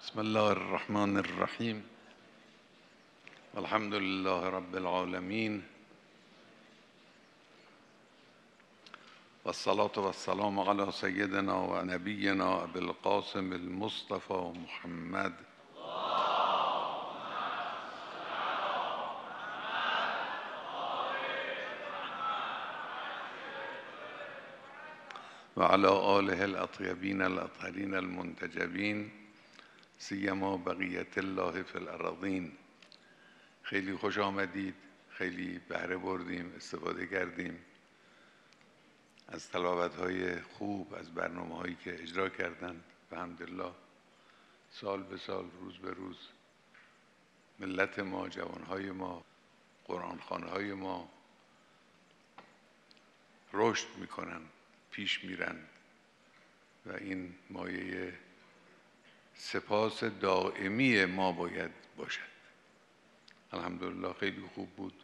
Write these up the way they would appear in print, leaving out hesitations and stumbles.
بسم الله الرحمن الرحیم. الحمد لله رب العالمین و الصلاة و السلام علی سیدنا و نبینا ابی القاسم المصطفى محمد و علی آله الاطیبین الاطهرین المنتجبین سیما بقیت الله فی الارضین. خیلی خوش آمدید، خیلی بهره بردیم، استفاده کردیم از تلاوت‌های خوب، از برنامه‌هایی که اجرا کردند. الحمدلله سال به سال، روز به روز ملت ما، جوانهای ما، قرآنخوان‌های ما رشد میکنن، پیش میرن و این مایه سپاس دائمی ما باید باشد. الحمدلله خیلی خوب بود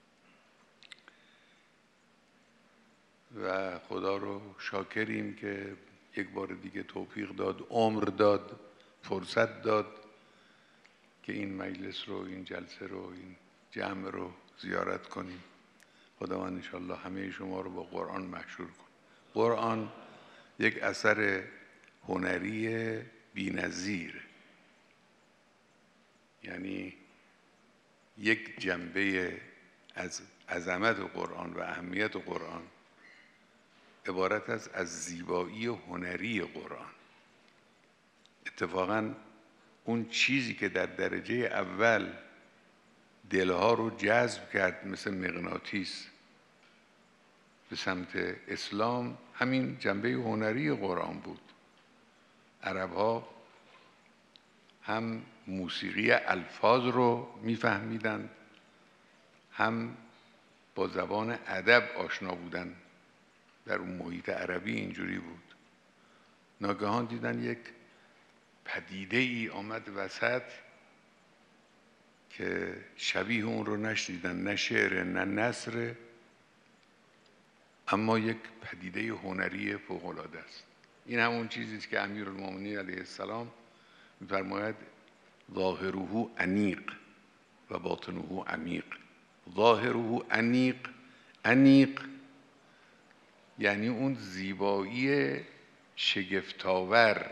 و خدا رو شاکریم که یک بار دیگه توفیق داد، عمر داد، فرصت داد که این مجلس رو، این جلسه رو، این جمع رو زیارت کنیم. خداوند انشاءالله همه شما رو با قرآن محشور کن. قرآن یک اثر هنری بی‌نظیر، یعنی یک جنبه از عظمت قرآن و اهمیت قرآن عبارت است از زیبایی هنری قرآن. اتفاقاً اون چیزی که در درجه اول دلها رو جذب کرد مثل مغناطیس به سمت اسلام، همین جنبه هنری قرآن بود. عرب‌ها هم موسیقی الفاظ رو میفهمیدند، هم با زبان ادب آشنا بودند. در اون محیط عربی اینجوری بود. ناگهان دیدن یک پدیده ای آمد وسط که شبیه اون رو نشنیدن، نه شعر نه نثر، اما یک پدیده هنری فوق‌العاده است. این همون چیزی است که امیرالمومنین علیه السلام می‌فرماید ظاهره انیق و باطنه عمیق. ظاهره انیق، انیق یعنی اون زیبایی شگفت‌آور،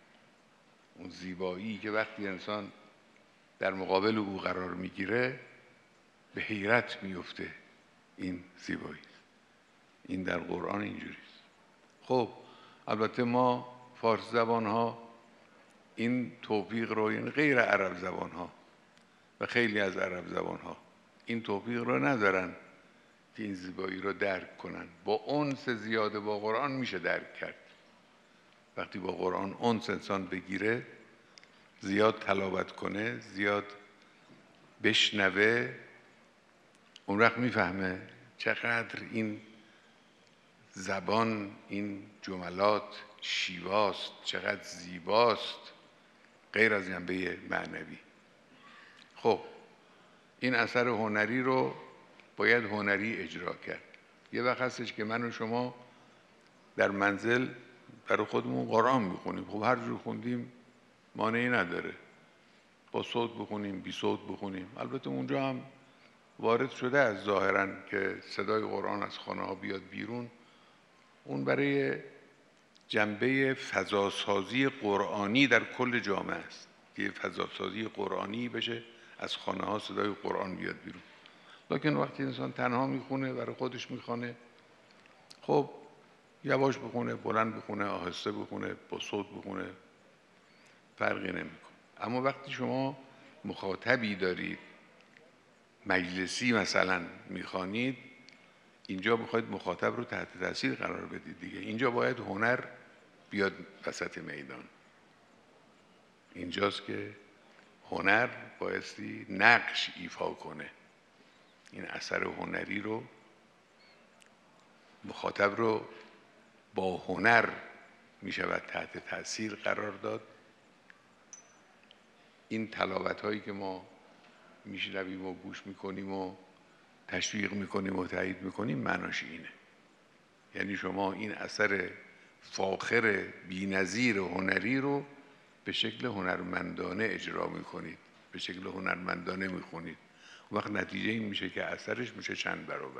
اون زیبایی که وقتی انسان در مقابل او قرار میگیره به حیرت میفته. این زیبایی، این در قرآن اینجوریست. خب البته ما فارس زبان ها این توفیق رو، این غیر عرب زبان ها و خیلی از عرب زبان ها این توفیق رو ندارن که این زیبایی رو درک کنن. با انس زیاده با قرآن میشه درک کرد. وقتی با قرآن انس انسان بگیره، زیاد تلاوت کنه، زیاد بشنوه، اون وقت میفهمه چقدر این زبان، این جملات شیواست، چقدر زیباست، غیر از جنبه معنوی. خب این اثر هنری رو باید هنری اجرا کرد. یه وقت هستش که من و شما در منزل برای خودمون قرآن میخونیم. خب هر جور خوندیم مانعی نداره، با صوت بخونیم، بی صوت بخونیم. البته اونجا هم وارد شده از ظاهراً که صدای قرآن از خانه ها بیاد بیرون. اون برای جنبه فضاسازی قرآنی در کل جامعه است که فضاسازی قرآنی بشه، از خانه ها صدای قرآن بیاد بیرون. لکن وقتی انسان تنها میخونه، برای خودش میخونه، خب یواش بخونه، بلند بخونه، آهسته بخونه، با صوت بخونه، فرقی نمیکنه. اما وقتی شما مخاطبی دارید، مجلسی مثلا میخوانید، اینجا بخواید مخاطب رو تحت تاثیر قرار بدید دیگه. اینجا باید هنر بیاد وسط میدان. اینجاست که هنر بایستی نقش ایفا کنه. این اثر هنری رو، مخاطب رو با هنر میشود تحت تاثیر قرار داد. این تلاوت هایی که ما میشنویم و گوش میکنیم و تشویق میکنیم و تایید میکنیم، معناش اینه. یعنی شما این اثر فاخر بی‌نظیر هنری رو به شکل هنرمندانه اجرا میکنید، به شکل هنرمندانه میخونید، وقت نتیجه این میشه که اثرش میشه چند برابر.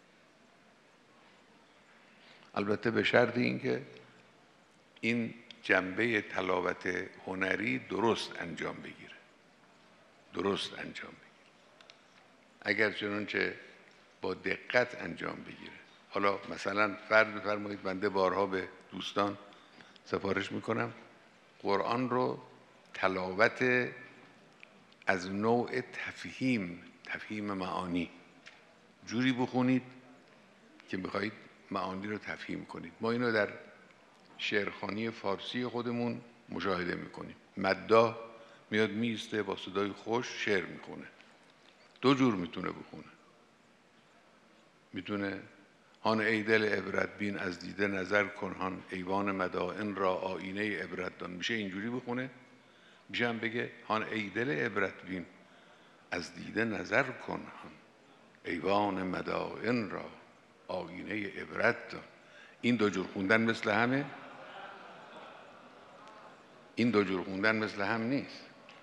البته به شرط اینکه این جنبه تلاوت هنری درست انجام بگیره، درست انجام بگیره. اگر چنانچه با دقت انجام بگیره. حالا مثلا فرض بفرمایید بنده بارها به دوستان سفارش میکنم قرآن رو تلاوت از نوع تفهیم معانی جوری بخونید که میخواهید معانی رو تفهیم کنید. ما اینو در شعرخوانی فارسی خودمون مشاهده میکنیم. مداح میاد میسته با صدای خوش شعر میکنه. دو جور میتونه بخونه. میتونه هان ای دل عبرت بین از دیده نظر کن، هان ایوان مدائن را آینه عبرت دان. میشه اینجوری بخونه، میشه هم بگه هان ای دل عبرت بین از دیده نظر کن، هان ایوان مدائن را آینه عبرت دان. این دو جور خوندن مثل همه؟ این دو جور خوندن مثل هم نیست.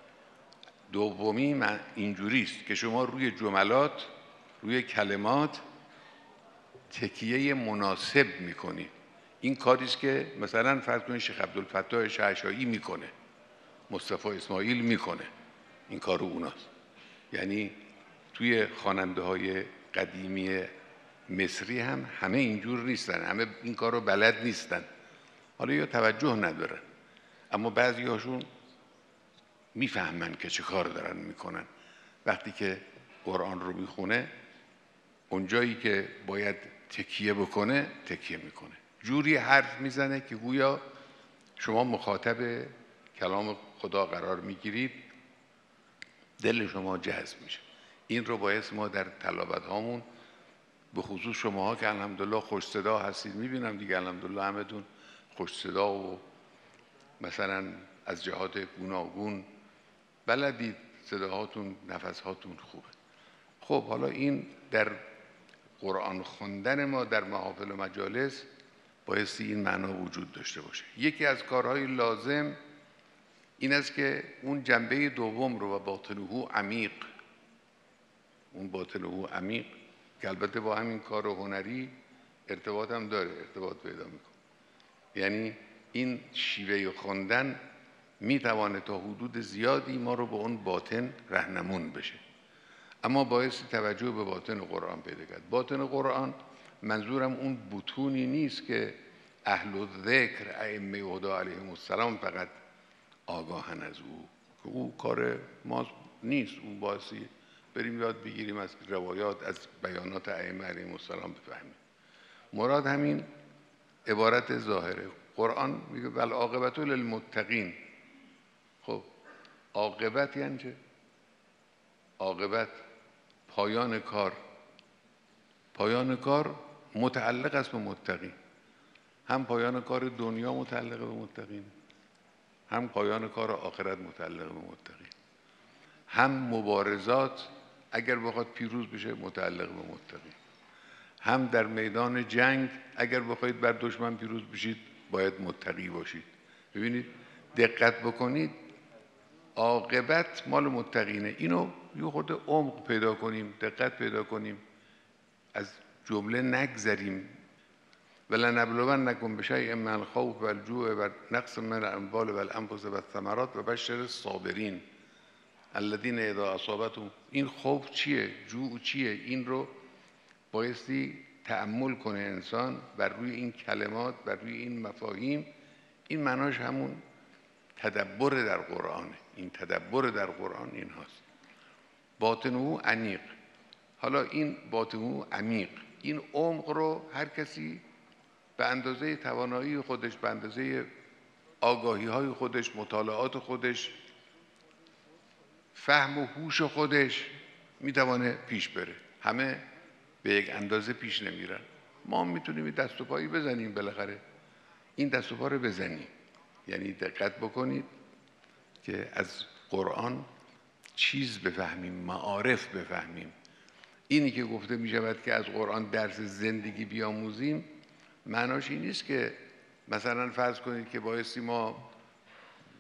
دومی اینجوریست که شما روی جملات، روی کلمات تکیه مناسب میکنید. این کاریست که مثلا فرض کنید شیخ عبدالفتاح شعشاعی میکنه، مصطفی اسماعیل میکنه، این کارو اوناست. یعنی توی خواننده های قدیمی مصری هم همه اینجور نیستن، همه این کارو بلد نیستن، حالا یا توجه ندارن، اما بعضی هاشون میفهمن که چه کار دارن میکنن. وقتی که قرآن رو میخونه اونجایی که باید تکیه بکنه تکیه میکنه، جوری حرف میزنه که گویا شما مخاطب کلام خدا قرار میگیرید، دل شما جذب میشه. این رو باید ما در تلاوت هامون، به خصوص شماها که الحمدلله خوش صدا هستید، میبینم دیگه الحمدلله همتون خوش صدا و مثلا از جهات گوناگون بلدید، صداهاتون نفسهاتون خوبه. خب حالا این در قرآن خوندن ما در محافل و مجالس بایستی این معنا وجود داشته باشه. یکی از کارهای لازم این است که اون جنبه دوم رو و باطنه عمیق، اون باطنه عمیق که البته با همین کار هنری ارتباط هم داره، ارتباط پیدا میکنه. یعنی این شیوه خواندن میتوانه تا حدود زیادی ما رو به اون باطن راهنمون بشه، اما باعث توجه به باطن قرآن پیدا کرد. باطن قرآن منظورم اون بطونی نیست که اهل الذکر ائمه هدی علیهم السلام فقط آگاهن از او، که او کار ما نیست. اون باعثی بریم یاد بگیریم از روایات، از بیانات ائمه علیهم السلام بفهمیم. مراد همین عبارت ظاهره. قرآن میگه والعاقبة للمتقین. خب عاقبت یعنی چه؟ عاقبت پایان کار. پایان کار متعلق است به متقین. هم پایان کار دنیا متعلق به متقین، هم پایان کار آخرت متعلق به متقین. هم مبارزات اگر بخواد پیروز بشه متعلق به متقین، هم در میدان جنگ اگر بخواید بر دشمن پیروز بشید باید متقی باشید. ببینید دقت بکنید، عاقبت مال متقینه. اینو یه خود عمق پیدا کنیم، دقت پیدا کنیم، از جمله نگذریم. ولنبلونکم بشیء من الخوف والجوع ونقص من الاموال والانفس والثمرات وبشر الصابرین الذین اذا اصابتهم. این خوف چیه؟ جوع چیه؟ این رو بایستی تأمل کنه انسان بر روی این کلمات، بر روی این مفاهیم. این معناش همون تدبر در قرآنه. این تدبر در قرآن این هاست. باطنه عمیق. حالا این باطنه عمیق، این عمق رو هر کسی به اندازه توانایی خودش، به اندازه آگاهی های خودش، مطالعات خودش، فهم و هوش خودش میتوانه پیش بره. همه به یک اندازه پیش نمیرن. ما میتونیم دست و پایی بزنیم، بالاخره این دست و پا رو بزنیم. یعنی دقت بکنید که از قرآن چیز بفهمیم، معارف بفهمیم. اینی که گفته می شود که از قرآن درس زندگی بیاموزیم، معناش این نیست که مثلا فرض کنید که بایستی ما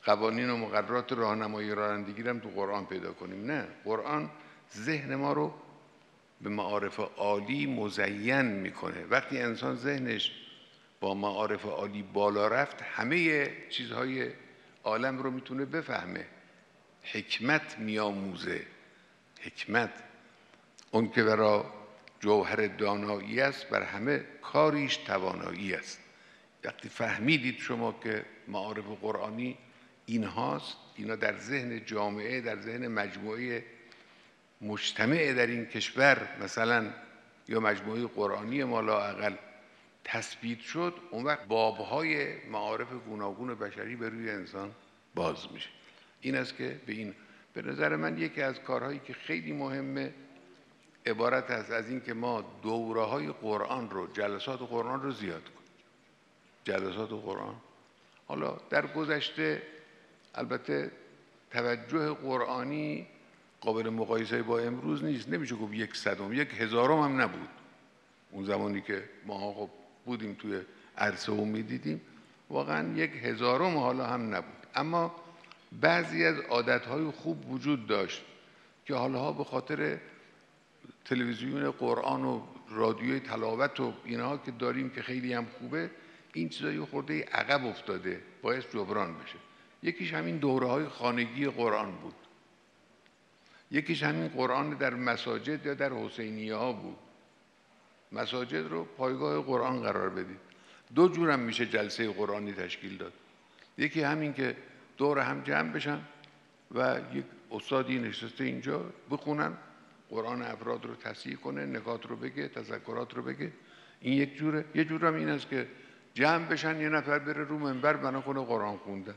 قوانین و مقررات راهنمایی رانندگی رو هم تو قرآن پیدا کنیم. نه، قرآن ذهن ما رو به معارف عالی مزین میکنه. وقتی انسان ذهنش با معارف عالی بالا رفت، همه چیزهای عالم رو میتونه بفهمه. حکمت میآموزه. حکمت، اون که برا جوهر دانایی است، بر همه کاریش توانایی است. وقتی فهمیدید شما که معارف قرآنی این هاست، اینا در ذهن جامعه، در ذهن مجموعه مجتمع در این کشور مثلا، یا مجموعه قرآنی ما لااقل تثبیت شد، اون وقت بابهای معارف گوناگون بشری به روی انسان باز میشه. این است که به نظر من یکی از کارهایی که خیلی مهمه عبارت است از این که ما دوره‌های قرآن رو، جلسات قرآن رو زیاد کنیم. جلسات قرآن، حالا در گذشته البته توجه قرآنی قابل مقایسه با امروز نیست، نمیشه گفت 100م، 1000م هم نبود. اون زمانی که ما خب بودیم توی عرصه و میدیدیم، واقعا 1000م حالا هم نبود. اما بعضی از عادتهای خوب وجود داشت که حالا به خاطر تلویزیون قرآن و رادیوی تلاوت و اینها که داریم که خیلی هم خوبه، این چیزایی خورده عقب افتاده، باید جبران بشه. یکیش همین دوره‌های خانگی قرآن بود، یکیش همین قرآن در مساجد یا در حسینیه ها بود. مساجد رو پایگاه قرآن قرار بدید. دو جورم میشه جلسه قرآنی تشکیل داد. یکی همین که دور هم جمع بشن و یک استادی نشسته اینجا بخونن، قرآن افراد رو تصحیح کنه، نکات رو بگه، تذکرات رو بگه. این یک جوره. یه جورم این است که جمع بشن، یه نفر بره رو منبر بنا کنه قرآن خوندن.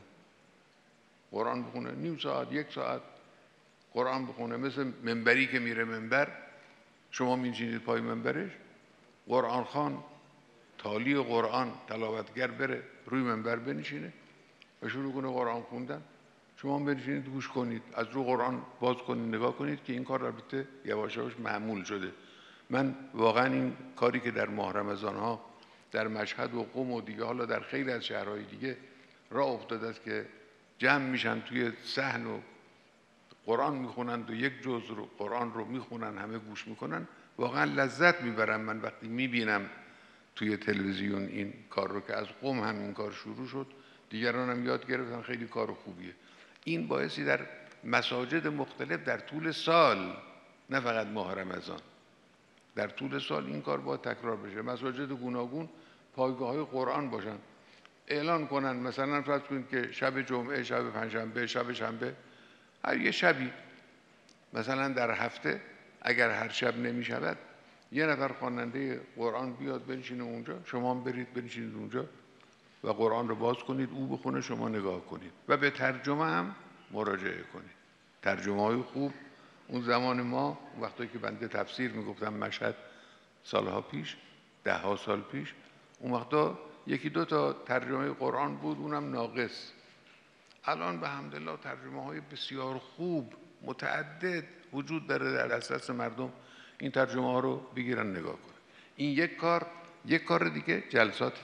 قرآن بخونه نیم ساعت، 1 ساعت قرآن بخونه، مثل منبری که میره منبر، شما میشینید پای منبرش، قرآن خوان، تالی قرآن، تلاوتگر بره روی منبر بنشینه و شروع کنه قرآن خوندن. شما بنشینید گوش کنید، از رو قرآن باز کنید، نگاه کنید که این کار البته یواش یواش معمول شده. من واقعا این کاری که در ماه رمضان ها در مشهد و قم و دیگه، حالا در خیلی از شهرهای دیگه راه افتاده است که جمع میشن توی صحن و قرآن میخونند و یک جزء رو قرآن رو میخونن، همه گوش میکنن، واقعا لذت میبرم من وقتی میبینم توی تلویزیون این کار رو، که از قم هم این کار شروع شد، دیگران هم یاد گرفتن، خیلی کار خوبیه. این باعثی در مساجد مختلف در طول سال، نه فقط ماه رمضان، در طول سال این کار باید تکرار بشه. مساجد گوناگون پایگاه های قرآن باشن، اعلان کنن مثلا فرض کنید که شب جمعه، شب پنجشنبه، شب شنبه، هر یه شبی مثلا در هفته، اگر هر شب نمی شود، یه نفر خواننده قرآن بیاد بنشینه اونجا، شما هم برید بنشینید اونجا و قرآن رو باز کنید، او بخونه، شما نگاه کنید و به ترجمه هم مراجعه کنید. ترجمه های خوب. اون زمان ما وقتی که بنده تفسیر میگفتم مشهد سالها پیش، 10 سال پیش، اون وقتا 1-2 تا ترجمه قرآن بود، اونم ناقص. الان به حمدالله ترجمه های بسیار خوب متعدد وجود داره در دسترس مردم، این ترجمه ها رو بگیرن نگاه کنن. این یک کار دیگه جلسات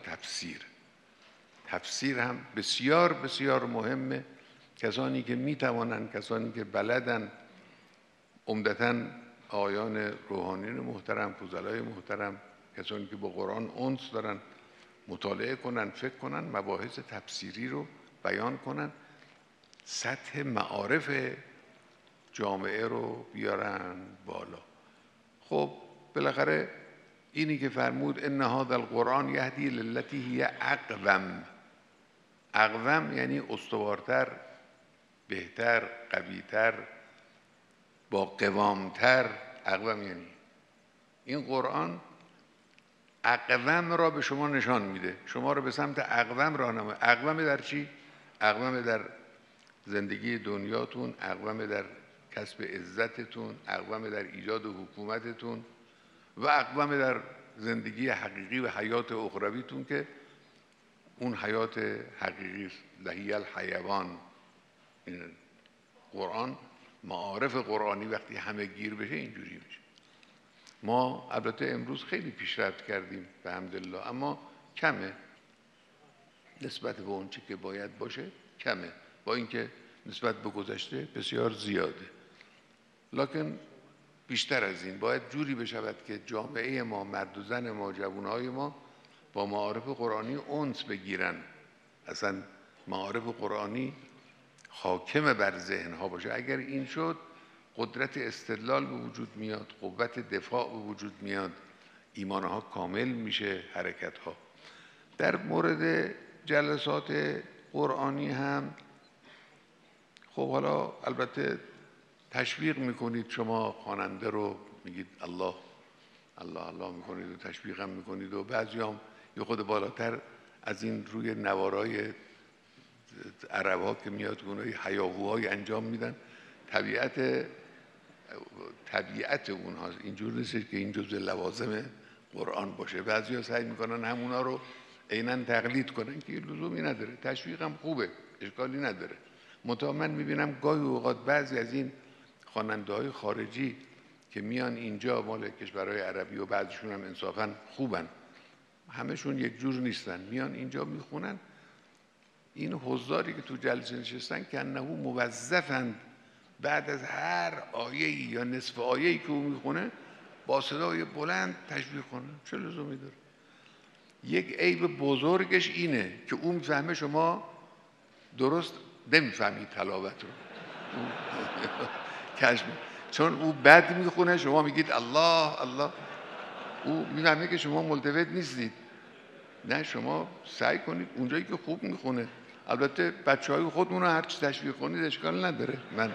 تفسیر هم بسیار بسیار مهمه. کسانی که میتوانند، کسانی که بلدن، عمدتاً آقایان روحانیون محترم، فضلای محترم، کسانی که با قرآن انس دارن، مطالعه کنن، فکر کنن، مباحث تفسیری رو بیان کنن، سطح معارف جامعه رو بیارن بالا. خب بالاخره اینی که فرمود ان هذا القرآن یهدی للتی هی اقوم. اقوم یعنی استوارتر، بهتر، قویتر، با قوامتر. اقوم یعنی این قرآن اقوم را به شما نشان میده، شما رو به سمت اقوم راهنمایی. اقوم در چی؟ اقوم در زندگی دنیاتون، اقوم در کسب عزتتون، اقوم در ایجاد حکومتتون و اقوم در زندگی حقیقی و حیات اخرویتون که اون حیات حقیقی است. لهی الحیوان. این قرآن، معارف قرآنی وقتی همه گیر بشه اینجوری میشه. ما البته امروز خیلی پیشرفت کردیم به حمدالله، اما کمه نسبت به اون چی که باید باشه، کمه. با اینکه نسبت به گذشته بسیار زیاده. لکن بیشتر از این باید جوری بشود که جامعه ما، مرد و زن ما، جوانهای ما با معارف قرآنی انس بگیرن، اصلا معارف قرآنی حاکم بر ذهنها باشه. اگر این شد قدرت استدلال به وجود میاد، قوت دفاع به وجود میاد، ایمانها کامل میشه، حرکتها. در مورد جلسات قرآنی هم خب حالا البته تشویق میکنید، شما خواننده رو میگید الله الله الله میکنید و تشویق هم میکنید و بعضی هم یه خود بالاتر از این روی نوارای عرب ها که میاد اونهای هیاهوهای انجام میدن. طبیعت اونهاست، اینجور نیست که این جزء لوازم قرآن باشه. بعضی ها سعی میکنن همونا رو عیناً تقلید کنن که لزومی نداره. تشویق هم خوبه، اشکالی نداره. منتها من میبینم گاهی اوقات بعضی از این خواننده های خارجی که میان اینجا مال کشورهای عربی و بعضیشون هم انصافاً خوبن، همشون یک جور نیستن، میان اینجا میخونن، این حضاری که تو جلسه نشستن که انه موظفند بعد از هر آیه‌ای یا نصف آیه‌ای که او میخونه با صدای بلند تشویق کنه. چه لزومی داره؟ یک عیب بزرگش اینه که او میفهمه شما درست نمیفهمید تلاوت رو کشف، چون او بد میخونه شما میگید الله الله، او میفهمه که شما ملتفت نیستید. نه، شما سعی کنید اونجایی که خوب میخونه. البته بچهای خودمون رو هرچی تشویق کنید اشکال نداره، من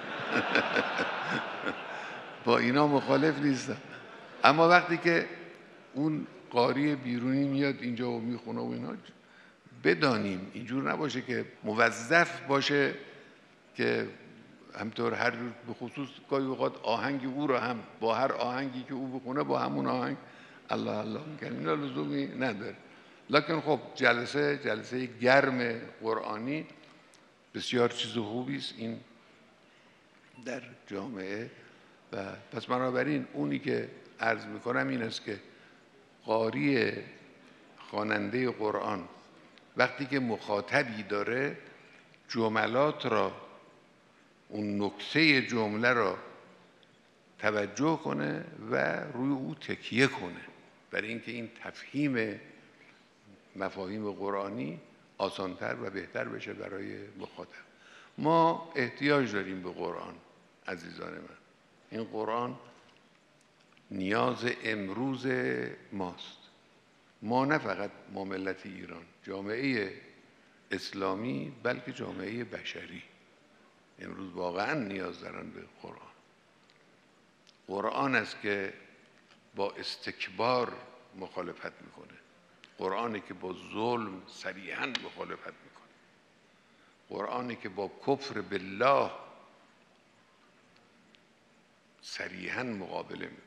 با اینا مخالف نیستم. اما وقتی که اون قاری بیرونی میاد اینجا و میخونه و اینا، بدانیم اینجور نباشه که موظف باشه که همطور هر جور، به خصوص گاهی اوقات آهنگ او رو هم با هر آهنگی که او بخونه با همون آهنگ الله الله میگن. اینا لزومی نداره. لکن خب جلسه گرم قرآنی بسیار چیز خوبی است این در جامعه. و پس بنابراین اونی که عرض میکنم این است که قاری خواننده قرآن وقتی که مخاطبی داره جملات را، اون نکته جمله را توجه کنه و روی او تکیه کنه، برای اینکه این تفهیم مفاهیم قرآنی آسانتر و بهتر بشه برای مخاطب. ما احتیاج داریم به قرآن عزیزان من. این قرآن نیاز امروز ماست. ما نه فقط ما ملت ایران، جامعه اسلامی، بلکه جامعه بشری امروز واقعا نیاز دارن به قرآن. قرآن است که با استکبار مخالفت میکنه، قرآنی که با ظلم صریحاً مخالفت میکنه، قرآنی که با کفر بالله صریحاً مقابله میکنه،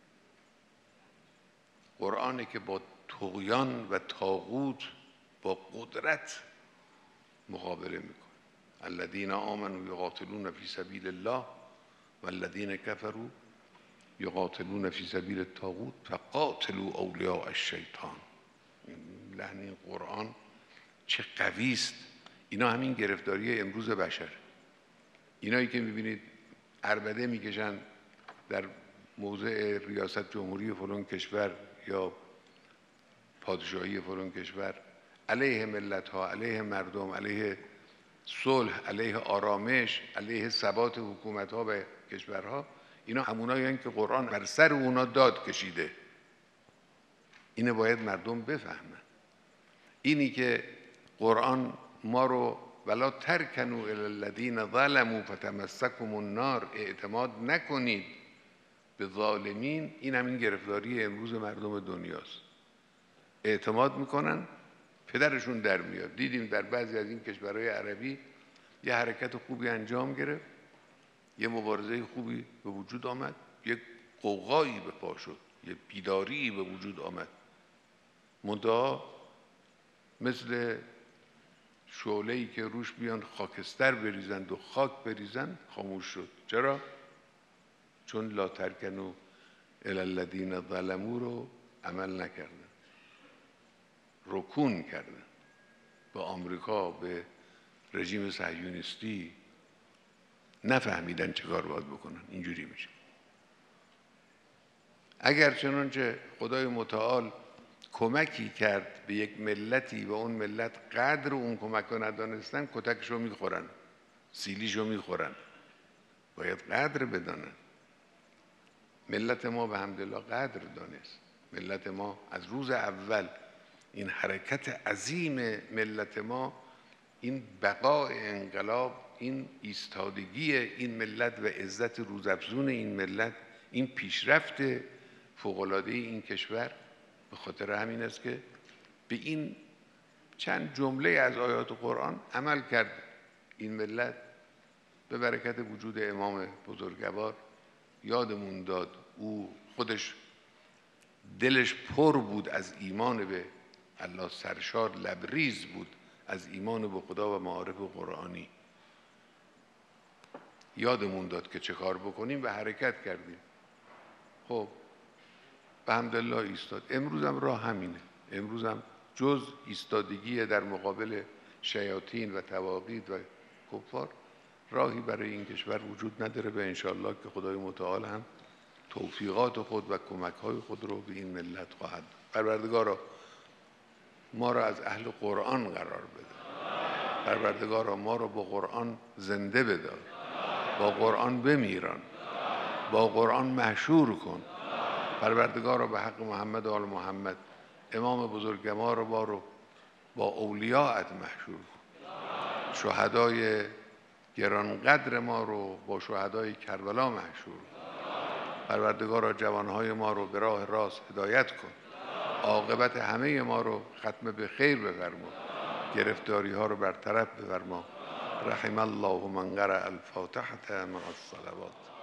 قرآنی که با طغیان و طاغوت با قدرت مقابله میکنه. الذین آمنوا یقاتلون فی سبیل الله والذین کفروا یقاتلون فی سبیل الطاغوت فقاتلوا اولیاء الشیطان. لحن این قرآن چه قوی است. اینا همین گرفتاری امروز بشر. اینایی که میبینید عربده میکشن در موضع ریاست جمهوری فلان کشور یا پادشاهی فلان کشور، علیه ملت ها، علیه مردم، علیه صلح، علیه آرامش، علیه ثبات حکومت ها و کشورها، اینا همونایی هستند که قرآن بر سر اونا داد کشیده. اینه باید مردم بفهمن. اینی که قرآن ما رو ولا ترکنوا الی الذین ظلموا فتمسکهم النار، اعتماد نکنید به ظالمین، این همین گرفتاری امروز مردم دنیاست. اعتماد میکنن پدرشون در میاد. دیدیم در بعضی از این کشورهای عربی یه حرکت خوبی انجام گرفت، یه مبارزه خوبی به وجود آمد، یه قوقایی به پا شد، یه بیداری به وجود آمد. منتها مثل شعله‌ای که روش بیان خاکستر بریزند و خاک بریزند خاموش شد. چرا؟ چون لا ترکنوا الی الذین ظلموا رو عمل نکردن، رکون کردن، به آمریکا، به رژیم صهیونیستی نفهمیدن چه کار باید بکنن. اینجوری میشه. اگر چنانچه خدای متعال کمکی کرد به یک ملتی و اون ملت قدر اون کمک رو ندانستن، کتکشو میخورن، سیلیشو میخورن. باید قدر بدانن. ملت ما به حمدالله قدر دانست. ملت ما از روز اول این حرکت عظیم ملت ما، این بقای انقلاب، این ایستادگی این ملت و عزت روزافزون این ملت، این پیشرفت فوق‌العاده این کشور به خاطر همین است که به این چند جمله از آیات قرآن عمل کرد. این ملت به برکت وجود امام بزرگوار یادمون داد او خودش دلش پر بود از ایمان به الله، سرشار لبریز بود از ایمان به خدا و معارف قرآنی. یادمون داد که چه کار بکنیم و حرکت کردیم. خب به حمدالله ایستاد. امروز هم راه همینه. امروز هم جز ایستادگی در مقابل شیاطین و طواغیت و کفار راهی برای این کشور وجود نداره و انشاءالله که خدای متعال هم توفیقات خود و کمک‌های خود رو به این ملت خواهد داد. پروردگارا ما را از اهل قرآن قرار بده. پروردگارا ما را با قرآن زنده بدار، با قرآن بمیران، با قرآن محشور کن. پروردگارا به حق محمد و آل محمد امام بزرگوار رو با اولیاءت محشور کن. شهدای گرانقدر ما رو با شهدای کربلا محشور کن. پروردگارا جوانهای ما رو به راه راست هدایت کن. عاقبت همه ما رو ختم به خیر بفرما. گرفتاری ها رو برطرف بفرما. رحم الله من قرأ الفاتحة مع الصلوات.